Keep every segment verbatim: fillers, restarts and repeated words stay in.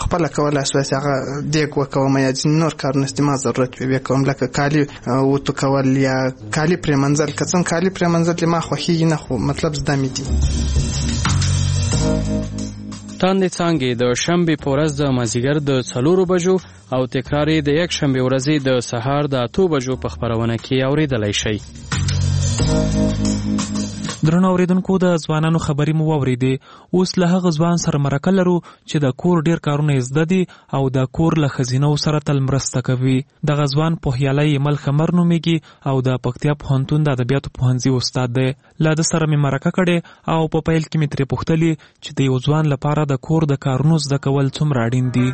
خپل کولای شو چې هغه دیګ وکوم یا نور کارونه استعمال ضرورت وي کوم لکه کالی وتو کول یا کالی پرې منځل کڅن کالی پرې منځل ما خوښي نه خو مطلب زده مې دي. تاندې څانګې د شنبې په ورځ د مازدیګر د څلورو بجو او تکرار یې د یک شنبې ورځې د سهار د اتو بجو په خپرونه کې اورېدلی شئ. درنو اوریدونکو د ځوانانو خبرې مو واورېدې. اوس له هغه ځوان سره مرکه لرو چې د کور ډیر کارونه یې زده دي او د کور له ښځینو سره تل مرسته کوي. دغه ځوان پوهیالی ایمل خمر نومیږي او د پکتیا پوهنتون د ادبیاتو پوهنځي استاد دی. له ده سره مې مرکه کړې او په پیل کې مې ترې پوښتلي چې د یو ځوان لپاره د کور د کارونو زده کول څومره اړین دي.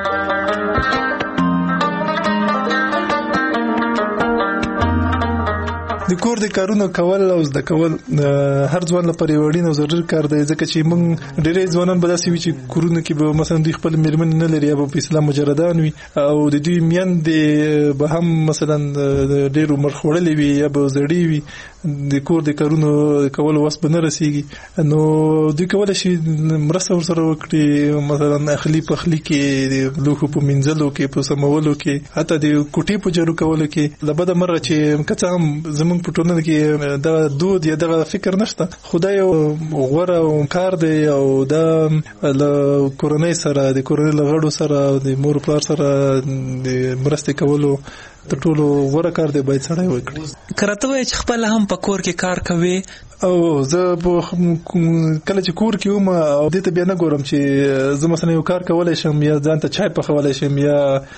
د کور د کارونو کول او زده کول هر ځوان لپاره یو اړین او ضروري کار دی، ځکه چې موږ ډېری ځوانان به داسې وي چې کورونه کې به مثلا دوی خپل مېرمنې نه لري یا به په اصطلاح مجردان وي او د دوی میندې به هم مثلا ډېر عمر خوړلې وي یا به زړې وي، د کور د کارونو کولو وس به نه رسېږي. نو دوی کولی شي مرسته ورسره وکړي، مثلا اخلي پخلي کې، د لوښو په مینځلو کې، په سمولو کې، حتی د کوټې په جارو کولو کې. له بده مرغه چې که څه هم زموږ په ټولنه کې دا دود یا دغه فکر نشته، خو دا یو غوره کار دی او دا له کورنۍ سره، د کورنۍ له غړو سره، د مور پلار سره د مرستې کولو تر ټولو غوره کار دی، باید سړی وکړي. که راته وایې چې خپله هم په کور کې کار کوې؟ او زه کله چې کور کې وم او دې ته بیا نه ګورم چې زه مثلا یو کار کولی شم یا ځان ته چای پخولی شم یا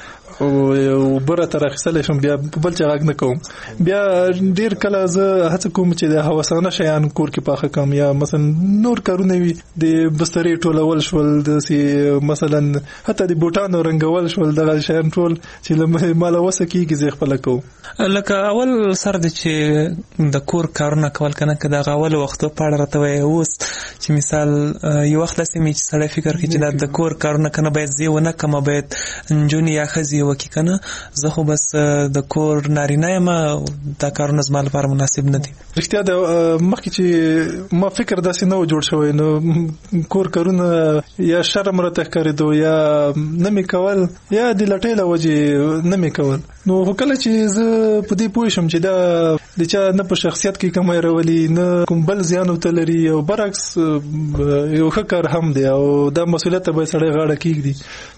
او بره تر اخیستلی شم، بیا په بل چا غږ نه کوم. بیا ډېر کله زه هڅه کوم چې د هوسانه شیان کور کې پاخه کړم یا مثلا نور کارونه وي، د بسترې ټولول شول، داسې مثلا حتی د بوټانو رنګول شول، دغه شیان ټول چې له ماله وسه کېږي زه خپله کوم. لکه اول سر دی چې د کور کارونه کول کنه که دغه اول وختو په اړه راته وایې. اوس چې مثال یو وخت داسې مې چې سړی فکر کوي چې دا د کور کارونه کنه باید زه ونه کړم، باید نجونې یا ښځې وکړي کنه، زه خو بس د کور نارینه یم، دا کارونه زما لپاره مناسب نه دي. رښتیا د مخکې چې ما فکر داسې نه و جوړ شوی، نو کور کارونه یا شرم راته ښکارېدو یا نه مې کول یا د لټۍ له وجې نه مې کول. نو خو کله چې زه په دې پوه شم چې دا د چا نه په شخصیت کې کمی راولي نه کوم بل زیان ورته لري او برعکس یو ښه کار هم دی او دا مسؤلیت ته باید سړی غاړه کېږدي.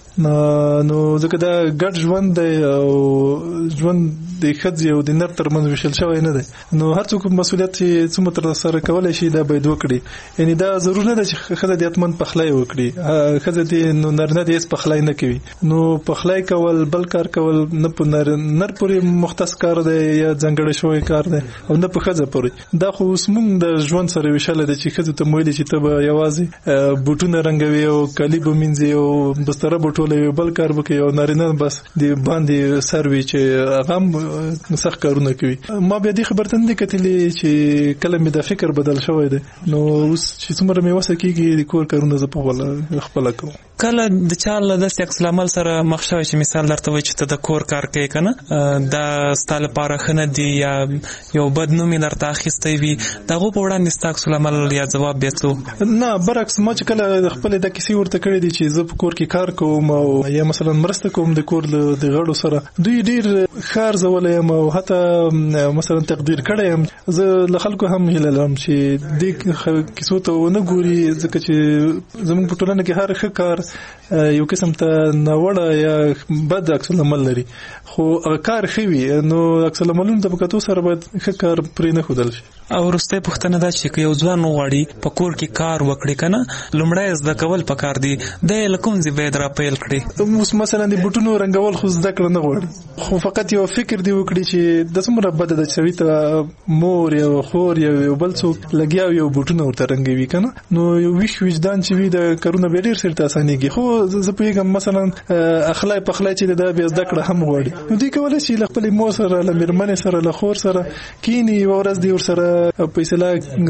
نو ځکه دا ګډ ژوند دی او ژوند د ښځې او د نر ترمنځ ویشل شوی نه دی، نو هر څوک مسؤلیت چې څومره ترسره کولی شي دا باید وکړي. یعنی دا ضرور نه ده چې ښځه دې حتمن پخلی وکړي، ښځه دې نو نارینه دې هېڅ پخلی نه کوي. نو پخلی کول بل کار کول نه په نر پورې مختص کار دی یا ځانګړی شوی کار دی او نه په ښځه پورې. دا خو اوس موږ د ژوند سره ویشلی دی چې ښځو ته مو ویلي چې ته به یوازې بوټونه رنګوي او کالي به مینځي او بستره به ټولوي، بل کار به کوي، او نارینه بس د باندې سر وي چې هغه هم سخت کارونه کوي. ما بیا دې خبرته نه دي کتلي چې کله مې دا فکر بدل شوی دی، نو اوس چې څومره مې وسه کېږي د کور کارونه زه په خپله کوم. کله د چا له داسې عکس العمل سره مخ شوی چې مثال درته وایي چې ته د کور کار کوې که نه، دا ستا لپاره ښه نه دي یا یو بد نوم یې درته اخیستی وي، د هغو په وړاندې ستا عکس العمل یا ځواب بیا څه؟ نه برعکس، ما چې کله خپلې دا کیسې ورته کړې دي چې زه په کور کې کار کوم او یا مثلا مرسته کوم د کور د غړو سره، دوی ډېر ښه ارزولی یم او حتی مثلا تقدیر کړی یم. زه له خلکو هم هیله لرم چې دې کیسو ته ونه ګوري، ځکه چې زموږ په ټولنه کې هر ښه کار یو قسم ته ناوړه یا بد عکس العمل لري، خو هغه کار ښه وي نو عکس العملونو ته په کتو سره باید ښه کار پرې نه ښودل شي. او وروستی پوښتنه دا چې که یو ځوان وغواړي په کور کې کار وکړي که نه، لومړی زده کول پکار دي، دی له کوم ځای باید را پیل کړي؟ اوس مثلا د بوټونو رنګول خو زده کړه نه غواړي، خو فقط یو فکر دی وکړي چې د څومره بده ده چې سړي ته مور یا خور یا یو بل څوک لګیا وي او بوټونه ورته رنګوي که نه، نو یو ویښ وجدان چې وي د کارونه بیا ډېر سرته اسانېږي. خو زه پوهېږم مثلا اخلی پخلی چې دا بیا زده کړه هم غواړي، نو دوی کولی شي له خپلې مور سره، له مېرمنې سره، له خور سره کښېني، یوه ورځ دې ورسره په اصطلاح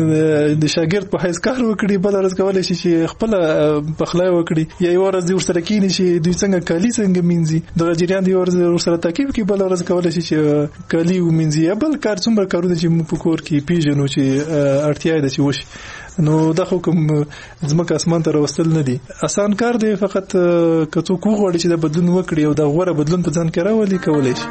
د شاګرد په حیث کار وکړي، بله ورځ کولی شي چې خپله پخلی وکړي، یا یوه ورځ دې ورسره کښېني چې دوی څنګه کالي څنګه مینځي، دغه جریان دې یوه ورځ ورسره تعقیب کړي، بله ورځ کولی شي چې کالي ومینځي، یا بل کار څومره کارونه چې موږ په کور کې پېژنو چې اړتیا ده چې وشي. نو دا خو کوم ځمکه اسمان ته راوستل نه دي، اسان کار دی. فقط که څوک وغواړي چې دا بدلون وکړي او دا غوره بدلون په ځان کې راولي کولی شي.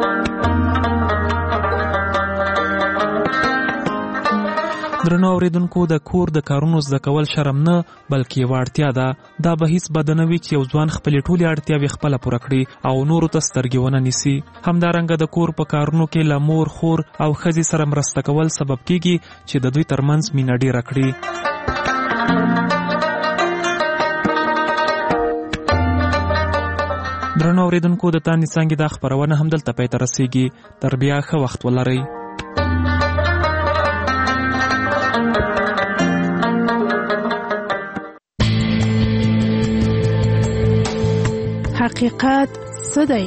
درنو اوریدونکو، د کور د کارونو زده کول شرم نه بلکې یوه اړتیا ده. دا به هیڅ بده نه وي چې یو ځوان خپلې ټولې اړتیاوې خپله پوره کړي او نورو ته سترګې ونه نیسي. همدارنګه د کور په کارونو کې له مور، خور او ښځې سره مرسته کول سبب کیږي چې د دوی ترمنځ مینه ډیره کړي. درنو اوریدونکو، د تانې څانګې دا خپرونه همدلته پای ته رسیږي. تر بیا ښه وخت ولرئ. حقیقت څه دی؟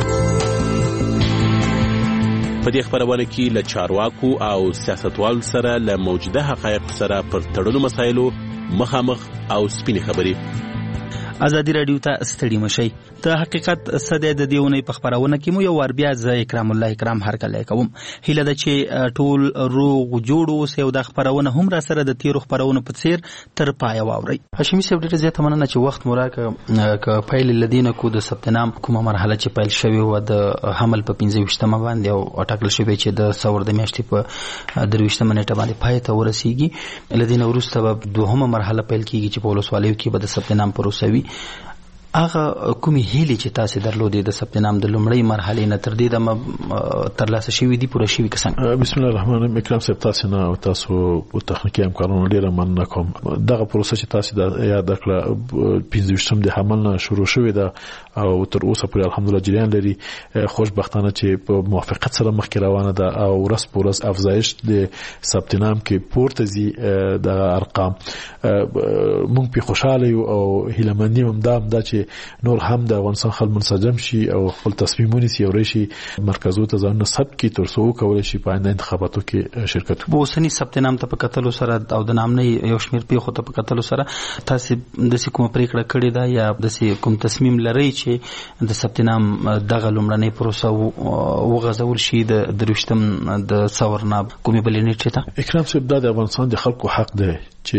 په دې خبرونه کې له چارواکو او سیاستوالو سره له موجوده حقایقو سره پر تړلو مسایلو مخامخ او سپینې خبرې. ازادي رادیو ته ستړي مشئ. ته حقیقت څه دی د دې اونۍ په خپرونه کې مو یو وار بیا زه اکرام الله اکرام هرکلی کوم. هیله ده چې ټول روغ جوړ اوسئ او دا خپرونه هم را سره د تیرو خپرونو په څیر تر پایه واورئ. هاشمي صاحب، ډېره زیاته مننه چې وخت مو راکړ. که پیل له دې نه کو د ثبت نام کومه مرحله چې پیل شوې وه د حمل په پنځه ویشتمه باندې او ټاکل شوې چې د ثور د میاشتې په درویشتمه نیټه باندې پای ته ورسیږي. له دې نه وروسته به دوهمه مرحله پیل کیږي چې په ولسوالیو کې به د ثبت نام پروسه وي. هغه کومې هیلې چې تاسې درلودې د ثبت نام د لومړۍ مرحلې نه تر دې دمه ترلاسه شوي دي، پوره شوي که څنګه؟ بسم الله الرحمن الرحیم. اکرام صاحب، تاسې نه او تاسو تخنیکي همکارانو ډېره مننه کوم. دغه پروسه چې تاسې د یاد کړه پنځه ویشتم د حمل نه شروع شوې ده او تر اوسه پورې الحمدلله جریان لري. خوشبختانه چې په موافقت سره مخکې روانه ده او ورځ په ورځ افزایش د ثبت نام کې پورته ځي دغه ارقام. موږ پرې خوشحاله یو او هیلهمندي هم دا ده چې نور هم د افغانستان خلک منسجم شي او خپل تصمیم ونیسي او راشي مرکزو ته ځانونه ثبت کړي تر څو وکولی شي په آینده انتخاباتو کې شرکت وکړي. په اوسني ثبت نام ته په کتلو سره او د نامنۍ یو شمېر پیښو ته په کتلو سره تاسې داسې کومه پرېکړه کړې ده یا داسې کوم تصمیم لرئ چې د ثبت نام دغه لومړنۍ پروسه وغځول شي د درویشتم د ثور نه کومې بلې نیټې ته؟ اکرام صاحب، دا د افغانستان د خلکو حق دی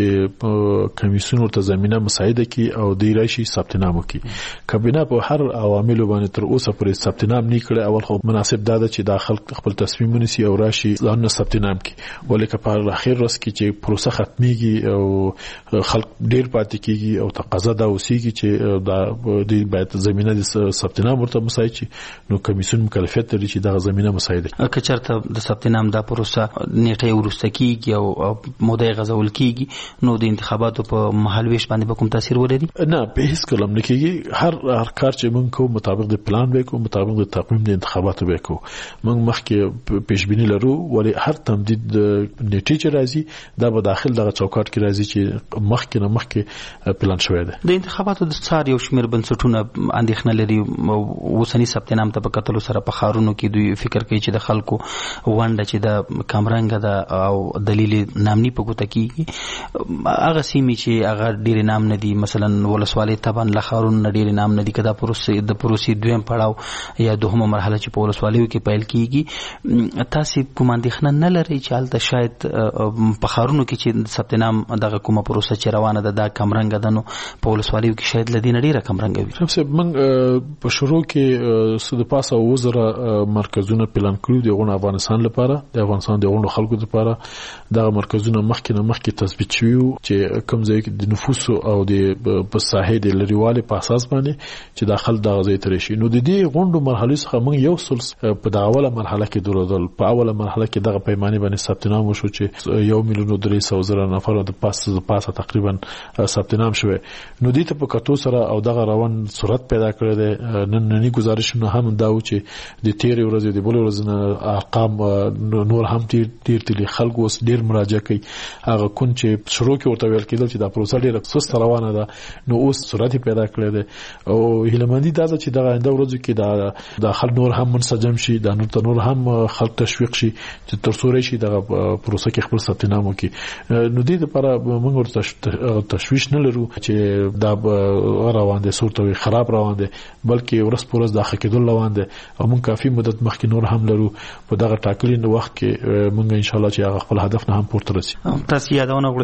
چې کمیسیون ورته زمینه مساعده کی او دی راشي ثبت نام وکړي. کابینه په هر عواملو باندې تر اوسه پورې ثبت نام نه کړي. اول خو مناسب دا ده چې دا خلک خپل تصمیم ونیسي او راشي ځانونه ثبت نام کړي. ولکه په اخر ورځ کې چې پروسه ختميږي او خلک ډیر پاتې کیږي او تقاضا دا اوسېږي چې دا د باید زمینه د ثبت نام ورته مساعد شي، نو کمیسیون مکلفیت لري چې دا زمینه مساعده کړي. که چېرته د ثبت نام دا پروسه نیټه ورسته کیږي او موده غځول کیږي، نو د انتخاباتو په مهال ویش باندې به کوم تاثیر ولري؟ نه، په هیڅ کلم نه کیږي. هر هر کار چې موږ کوو مطابق د پلان وکړو، مطابق د تقویم د انتخاباتو وکړو. موږ مخکې پیش بینی لرو، ولی هر تمدید نیټه چې راځي دا به داخل دغه چوکاټ کې راځي چې مخکې نه مخکې پلان شوی دی. د انتخاباتو د څار یو شمېر بنسټونه اندېښنه لري. اوسني ثبت نام ته په کتلو سره په ښارونو کې دوی فکر کوي چې د خلکو ونډه چې د کمرنګه ده او دلیل نامني په ګوته کیږي. هغه سیمې چې هغه ډېر نام نه دي، مثلا ولسوالۍ طبعا له ښارونو نه ډېر نام نه دي، که دا پروسې د پروسې دویم پړاو یا دوهمه مرحله چې په ولسوالیو کې پیل کیږي، تاسې کومه اندېښنه نه لرئ چې هلته شاید په ښارونو کې چې ثبت نام دغه کومه پروسه چې روانه ده دا کمرنګه ده، نو په ولسوالیو کې شاید له دې نه ډېره کمرنګه وي؟ صاحب، موږ په شروع کې څه د پاسه اووه زره مرکزونه پلان کړي د غونډ افغانستان لپاره، د افغانستان د غونډو خلکو لپاره. دغه مرکزونه مخکې نه مخکې تثبیت شوي چې کوم ځای کې د نفوسو او د په ساحې د لريوالي په اساس باندې چې داخل دغه ځای ته راشي. نو د دې غونډو مرحلې څخه موږ یو سل په دغه اوله مرحله کې درلودل. په اوله مرحله کې دغه پیمانې باندې ثبت نام وشو چې یو میلیون درې سوه زره نفر د پاسه د پاسه تقریبا ثبت نام شوی. نو دې ته په کتو سره او دغه روان صورت پیدا کړی دی. نن نننی گزارشونه هم دا و چې د تیرې ورځې د بلې ورځې نه ارقام نور هم ډېر ډېر تلي. خلکو اوس ډېر مراجعه کوي. هغه کون چې شروع کې ورته ویل کېدل چې دا پروسه ډېره سست روانه ده، نو اوس سرعت پیدا کړی دی. او هیلهمندي دا ده چې دغه آینده ورځو کې دا د خلک نور هم منسجم شي، دا نور ته نور هم خلک تشویق شي چې تر څو راشي دغه پروسه کې خپل ثبت نام وکړي. نو دې لپاره موږ ورته تشویش نه لرو چې دا روان دی صورت خراب روان دی، بلکې ورځ په ورځ دا ښه کېدل روان دی. او موږ کافي مدت مخکې نور هم لرو په دغه ټاکلي وخت کې موږ ان شاء الله چې هغه خپل هدف نه هم پورته رسي. تاسو یادونه وکړه چې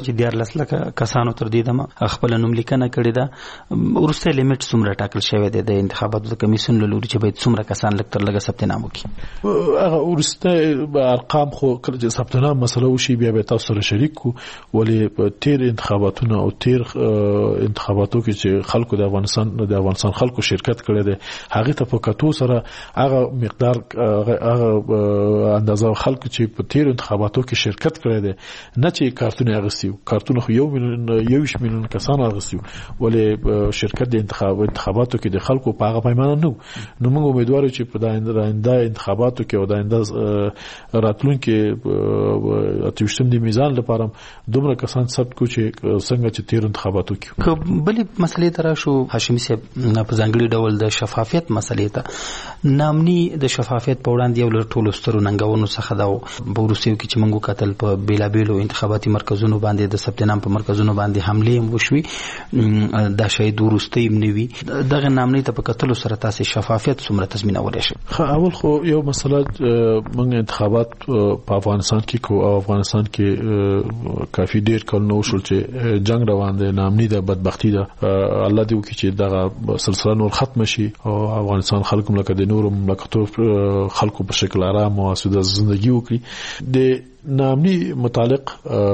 چې دیارلس لکه کسانو تر دې دمه خپل نوم لیکنه کړې ده. وروستی لیمټ څومره ټاکل شوی دی د انتخاباتو د کمیسیون له لوري چې باید څومره کسان لږ تر لږه ثبت نام وکړي؟ هغه وروستی ارقام خو کله چې ثبت نام مسله وشي بیا به تاسو سره شریک کو. ولې په تیر انتخاباتونو او تیر انتخاباتو کې چې خلکو د افغانستان د افغانستان خلکو شرکت کړی دی هغه ته په کتو سره هغه مقدار هغه اندازه خلکو چې په تیر انتخاباتو کې شرکت کړی دی نه چې کارتونه اغستیو کارتونه خو یو میلیون یو میلیون کسان اغستیو ولې شرکت د انتخاب انتخاباتو کې د خلکو په هغه پیمانه نو نو موږ امیدوار یو چې په آینده انتخاباتو کې او د آینده راتلونکو اتوشتم د میزان لپاره دومره کسان ثبت کو چې څنګه چې تیر انتخاباتو کې. بلې مسلې تر شو هاشمي صاحب په ځانګړي ډول د شفافیت مسلې ته نامني د شفافیت په وړاندې یو له ټولو سترو ننګونو څخه دا په وروستیو کې چې موږ کتل په بیلابیلو انتخاباتي مرکزونو باندې د ثبت نام په مرکزونو باندې حملې هم وشوي دا شاید وروستۍ هم نه وي. دغه نامنۍ ته په کتلو سره تاسې شفافیت څومره تضمینولی شئ؟ اول خو یو مسله موږ انتخابات په افغانستان کې کو او افغانستان کې کافي ډیر کلونه وشول چې جنگ روان دی نامنۍ ده بدبختی ده. الله دې وکړي چې دغه سلسله نور ختم شي او افغانستان خلکو لکه د نورو مملکتو خلکو په شکل آرام او اسوده ژوندۍ وکړي. د نامني متعلق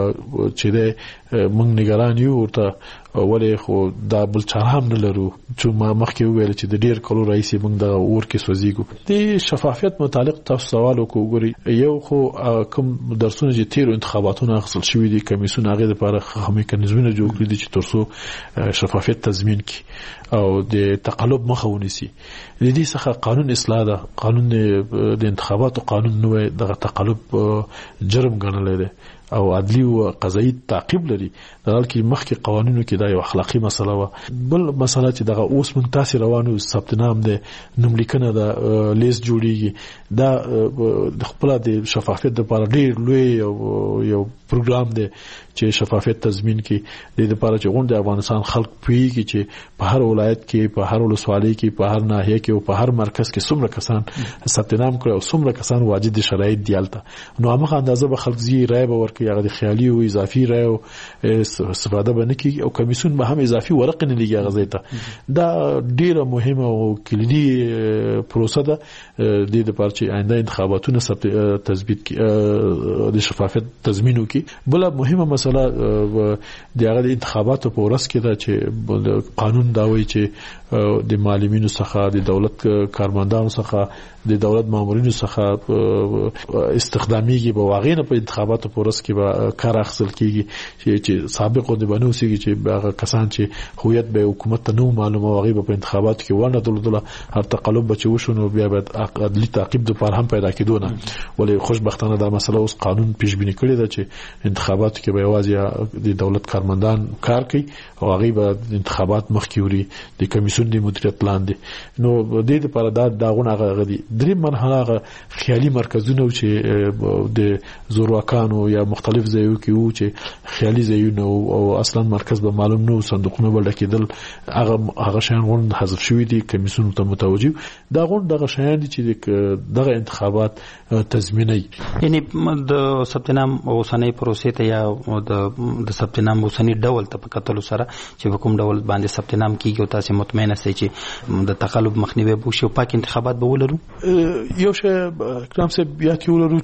چې د موږ نگران یو ورته ولې خو دا بل چاره هم نه لرو چې ما مخکې ویل چې د ډیر کلو رئیس موږ د اور کې سوځيګو. د شفافیت متعلق تاسو سوال وکړئ یو خو کوم درسونه چې تیر انتخاباتونه حاصل شوي دي کمیسیون هغه لپاره میکانیزمونه جوړ کړی دي چې ترڅو شفافیت تضمین کړي او د تقلب مخه ونیسي. د دې څخه قانون اصلاح ده قانون د انتخاباتو قانون نو دغه تقلب جرم ګڼل دی او عدلی او قضایي تعقیب لري. د حالکې مخکې قوانینو کې دا یو اخلاقی مسله و. بل مسله چې دغه اوس موږ تاسو روانو ثبت نام ده نوم لیکنه ده لیست جوړیږي دا د خپل د شفافیت لپاره ډیر لوی یو پروګرام دی چې شفافیت تضمین کړي. د دې لپاره چې غونډه افغانستان خلک پیږي چې په هر ولایت کې په هر ولسوالۍ کې په هر ناحیه کې او په هر مرکز کې څومره کسان ثبت نام کړي او څومره کسان واجد شرایط دیالته نو هغه اندازه به خلک زی رائے به ورکړي هغه د خیالي او اضافي رائے او استفاده به نه کوي او کمیسیون به هم اضافي ورق نه لګي هغه ځای ته. دا ډیره مهمه او کلیدي پروسه ده د دې لپاره چې آینده انتخاباتونه تثبیت د شفافیت تضمین وکړي. بل مهمه مسله د هغه د انتخاباتو په ورځ کې ده چې قانون دا وایي چې د معلمینو څخه د دولت کارمندانو څخه د دولت مامورینو څخه استخداميږي به واغینه په انتخاباتو په ورځ کې به کار اخیستل کیږي چې سابق د بنوسيږي چې هغه کسان چې هویت به حکومت ته نو معلومه واغې په انتخاباتو کې ونه دلدله هر تقلب بچ وشونو بیا به عدلي تعقیب د پر هم پیدا کېدونه. ولې خوشبختانه دا مسله اوس قانون پیش بینی کړی ده چې انتخاباتو کې به یوازې د دولت کارمندان کار کوي او هغه به انتخابات مخکې وری د کمیسیون د مدیریت لاندې. نو د دې لپاره دا داغونه غدي درې مرحله خیالي مرکزونه چې د زورواکانو یا مختلف ځایو کې وو چې خیالي ځایونه او اصلا مرکز به معلوم نو صندوقونه بل کېدل هغه هغه شان غون حذف شوی دي کمیسیون ته متوجه دا غون دغه شان دي چې دغه انتخابات تضمیني. یعنی د ثبت نام اوسنۍ پروسې ته یا د د ثبت نام اوسنۍ ډول ته په کتلو سره چې کوم ډول باندې ثبت نام کیږي او تاسو مطمئن اوسئ چې د تقلب مخنیوي به شي او پاک انتخابات به ولرو. یو شی کرام صاحب بیا کې ولرو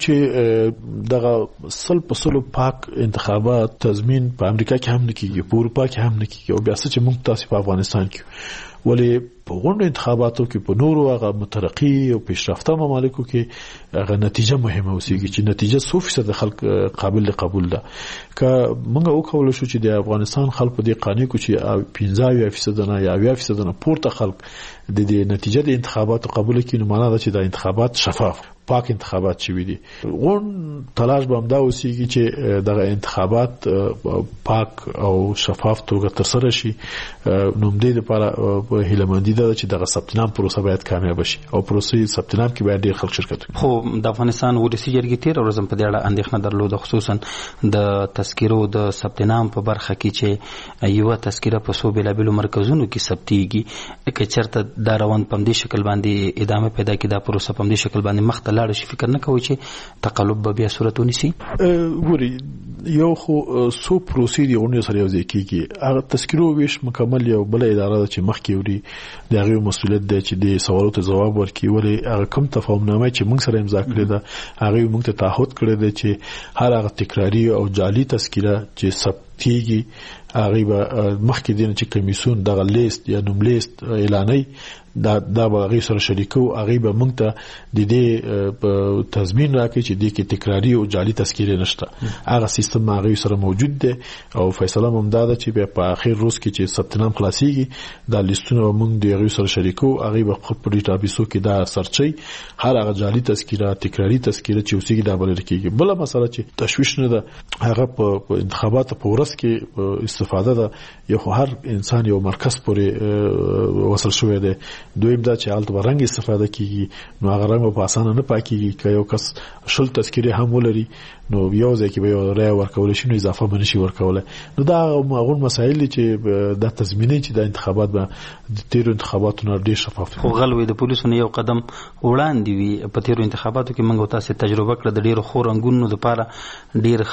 چې دغه سل په سلو پاک انتخابات تضمین په امریکا کې هم نه کیږي په اروپا کې هم نه کیږي او بیا څه چې موږ تاسو په افغانستان کې ولې په غونډو انتخاباتو کې په نورو هغه مترقي او پیشرفته ممالکو کې هغه نتیجه مهمه اوسېږي چې نتیجه څو فیصد خلک قابل قبول ده. که موږ وکول شو چې د افغانستان خلک په دې قانون کې چې پنځه فیصد نه یا اویا فیصد نه پورته خلک د دې نتیجه د انتخاباتو قبول کړي نو معنا ده چې د انتخابات شفاف پاک انتخابات شوي دي. غون تلاش به همدا اوسېږي چې دغه انتخابات پاک او شفاف توګه ترسره شي. نو دې لپاره په هیلمندي ده چې دغه ثبت نام پروسه باید کامیاب شي او پروسې ثبت نام کې باید ډېر خلک شرکت وکړي. خو د افغانستان ولسی جرګې تیر ورځم په دې اړه اندېښنه درلوده خصوصا د تذکیرو د ثبت نام په برخه کې چې یو تذکیره په سو بلابلو مرکزونو کې ثبتيږي که چېرته دا روان په دې شکل باندې ادامه پیدا کړي دا پروسه په دې شکل باندې مخته لاړ شي فکر نه کوي چې تقلب به بیا صورت ونیسي؟ ګوري یو خو سو پروسې دی غونډه سره یو ځای کیږي هغه تذکرو ویش مکمل یو بل اداره ده چې مخکې وړي د هغه مسؤلیت دی چې د سوالو ته جواب ورکړي ولې هغه کوم تفاهمنامه چې موږ سره امضا کړې ده هغه موږ ته تعهد کړی دی چې هر هغه تکراری او جعلي تذکره چې ثبتيږي هغه به مخکې دین چې کمیسون دغه لیست یا نوم لیست اعلاني دا دا به هغه سره شریکو هغه به موږ ته د دې تضمین راکړي چې د کې تکراری او جعلي تذکره نشته هغه سیستم هغه سره موجود دی او فیصله هم دا ده چې په اخر روز کې چې ثبت نام خلاصيږي دا لیستونه موږ د هغه سره شریکو هغه به خپل ډیټابیسو کې دا سرچي هر هغه جعلي تذکره تکراری تذکره چې اوسېږي دا بل کېږي بل مسله چې تشویش نه ده هغه په انتخابات په ورځ کې استفاده ده یو هر انسان یو مرکز پورې وصل شوی دی دویم دا چې حالت ورنګ استفاده کیږي نو هغه رنګ په اسانه نه پاکيږي که یو کس شل تذکره هم ولري نو یو ځکه به یو رای ورکول شي نو اضافه بنشي ورکول نو دا هغه مسایل چې د تضمیني چې د انتخابات به د تیرو انتخاباتو ډیر شفاف خو غلوي د پولیسو یو قدم وړاندې وي په تیرو انتخاباتو کې موږ تاسو تجربه کړې د ډیرو خو رنگونو لپاره ډیر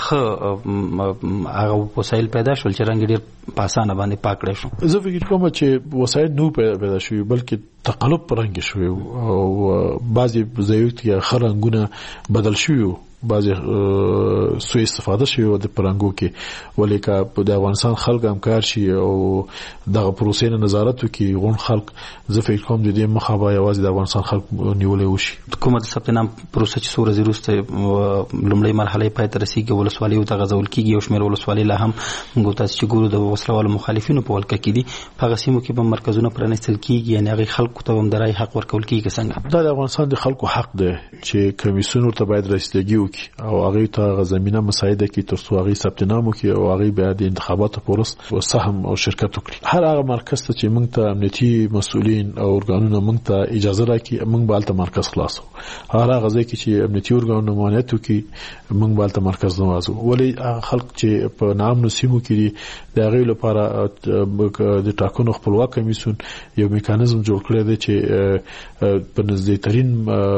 ښه هغه وسایل پیدا شول چې رنگ ډیر په اسانه باندې پاکړې شو زه فکر کوم چې وسایل نو پیدا شوي بلکې تقلب پرنګ شوی او بعضي ځایو کې خرنګونه بدل شوی بعضی سوء استفاده شوی د پرنګو کې ولیکا د افغانستان خلک هم کار شي او دغه پروسې نه نظارت وکړي غون خلک زه فکر کوم د دې مخابه یوازې د افغانستان خلک نیولې وشي کومه د ثبت نام پروسه چې سور زیروسته لومړی مرحله پای ته رسیدي ولسوالۍ او تغزول کیږي او شمیر ولسوالۍ لا هم موږ تاسو چې ګورو د وسلوالو مخالفینو په ولکه کې دي په غسیمو کې به مرکزونه پرانستل کیږي یعنی هغه خلکو ته هم درای حق ورکول کیږي څنګه دا د افغانستان د خلکو حق دی چې کمیسیون ورته باید رسیدګي او هغه ته زمينه مساعده کی تر څو هغه ثبت نام وکړي او هغه به د انتخاباتو پورس او سهم او شرکت وکړي هر هغه مرکز ته چې موږ ته امنیتي مسؤلین او ارګانونه موږ ته اجازه راکړي موږ به الته مرکز خلاصو هر هغه ځای کې چې امنیتي ارګانونه مانعت وکړي موږ به الته مرکز نوازو ولی خلک چې په نام نسیمو کې د هغه لپاره د ټاکنو خپلواک کمیسیون یو میکانیزم جوړ کړی دی چې په نږدې ترين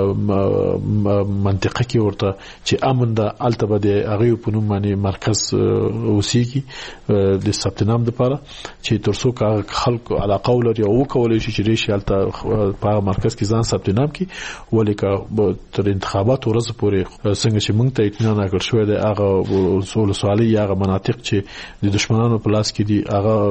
منطقه کې ورته چې امن د التبه د هغه په نوم باندې مرکز اوسېږي د ثبت نام لپاره چې ترڅو خلک علاقه ولري او کولای شي چې ریشي الته په مرکز کې ځان ثبت نام کړي ولیکه تر انتخابات ورځ پورې څنګه چې موږ ته اطمینان راکړ شوی دی هغه اصول سوالي هغه مناطق چې د دشمنانو په لاس کې دي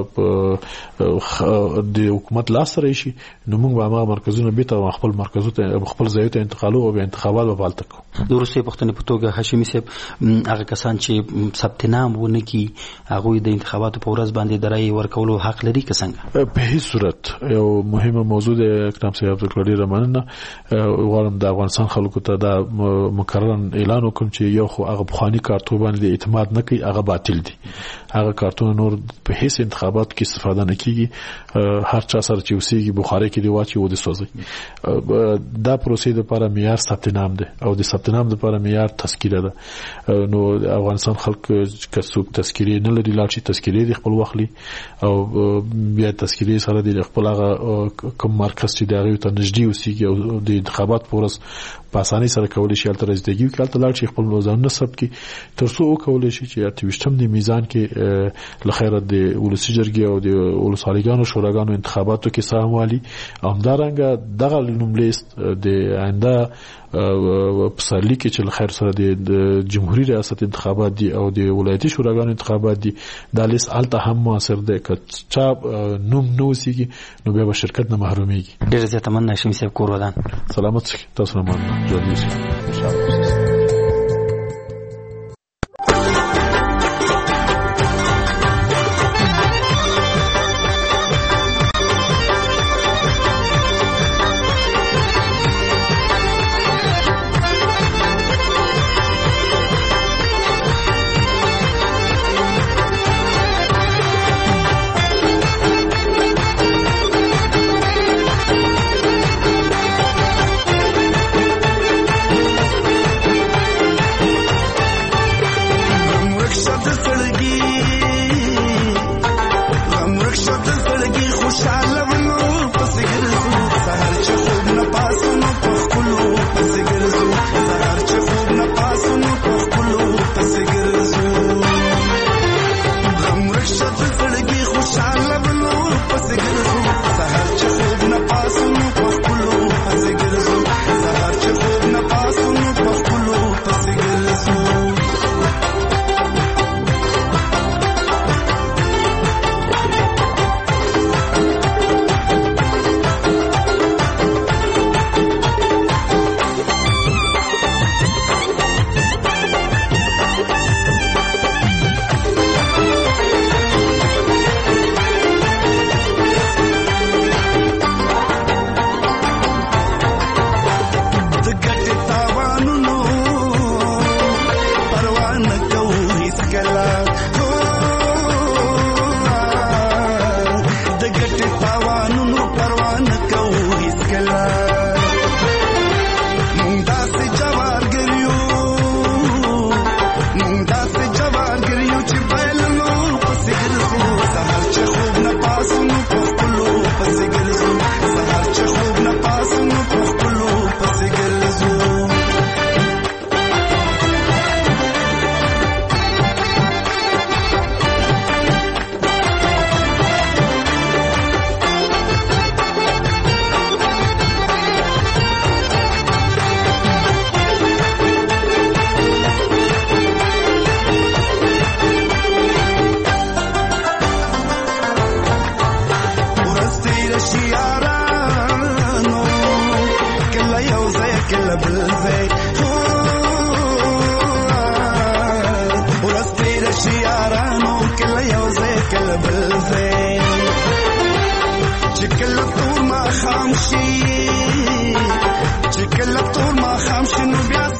هغه د حکومت لاس سره شي نو موږ به هغه مرکزونه به ته خپل مرکزو ته خپل ځای ته انتقالو او انتخابات به بالته کوو د روسي پښتنې په توګه هاشمي صاحب هغه کسان چې ثبت نام ونه کی هغه د انتخاباتو په ورځ باندې درای ورکولو حق لري که څنګه په هیڅ صورت یو مهمه موضوع د اکرام صاحب عبدالقادر رمانه غواړم د افغانستان خلکو ته دا مکرر اعلان وکړم چې یو خو هغه بخوانی کارتون باندې اعتماد نه کوي هغه باطل دي هغه کارتون نور په هیڅ انتخابات کې استفاده نه کیږي هر چا سره چې وسیږي بخاری کې دی واچي و د سوځي دا پروسې لپاره معیار ثبت نام دی او د ثبت نام لپاره معیار تذکیره ده نو افغانستان خلک که څوک تذکیره نه لري لاړ شي تذکیره دی خپل وخلی او بیا تذکیره سره دی خپل هغه کوم مرکز چې دی هغه ته نږدې وسیږي او د انتخابات پورس په اسانۍ سره کولای شي الته رسیدګي وکړي الته لاړ شي خپل ځان نسب کې ترڅو کولای شي چې اتوشتم د میزان کې لخيره د ولسی جرګې او د ولسوالیګانو شوراګانو انتخاباتو کې سهم والی همدارنګه دغه نوم لیست د آینده په سرلی کې چې لخير سره د جمهوریت ریاست انتخابات دي او د ولایتي شوراګانو انتخابات دي د لیست الته هم موثر ده که چا نوم نو سیږي نو به شرکت نه محروميږي ډیر زیات مننه شم صاحب کور ودان سلامت تاسو نه جوړ شئ ان شاء الله کله تور ما خام شي چې کله تور ما خام شي نو بیا